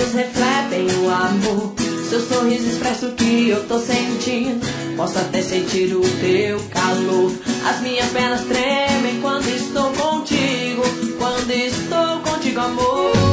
olhos refletem o amor. Seu sorriso expressa o que eu tô sentindo. Posso até sentir o teu calor. As minhas pernas tremem quando estou contigo. Quando estou contigo, amor.